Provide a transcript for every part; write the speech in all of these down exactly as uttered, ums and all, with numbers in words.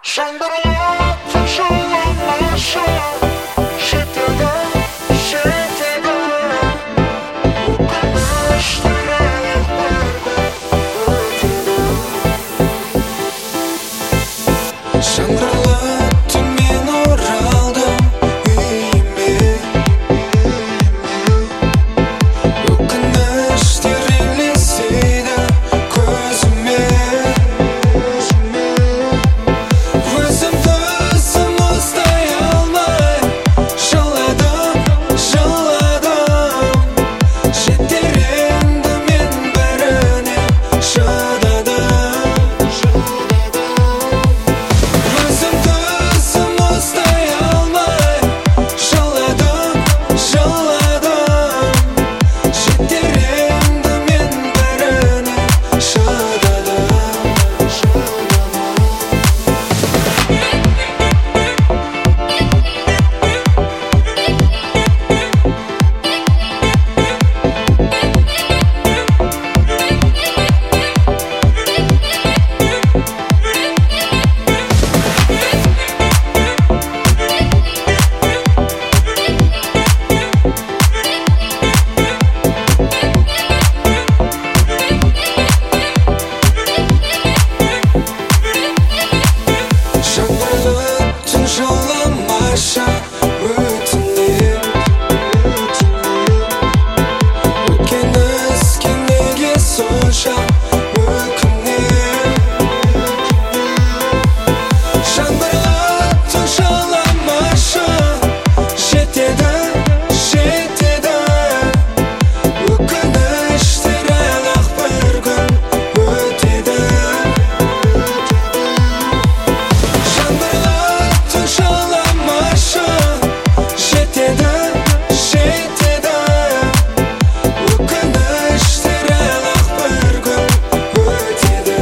Шаңдырлап тұншыламашы жетеді, жетеді өкініштер Шаңдырлатты мен оралдым үйіме, өкініштер елестейді көзіме. Өзімді өзім ұстай алмай жыладым, жыладым. Жетер енді мен бәріне шыдадым. Өзімді өзім ұстай алмай жыладым, жыладым. Жетер енді мен бәріне шыдадым. Шаңдырлаттың жыламашы өтінем, өткен іске неге сонша өкінем. Шаңдырлаттың жыламашы жетеді, жетеді өкініштер ақ бір күн өтеді. Шаңдырлаттың жыламашы жетеді, жетеді өкініштер ақ бір күн өтеді.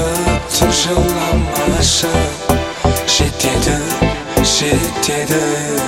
Шаңғырлаттың жыламашы жетеді, жетеді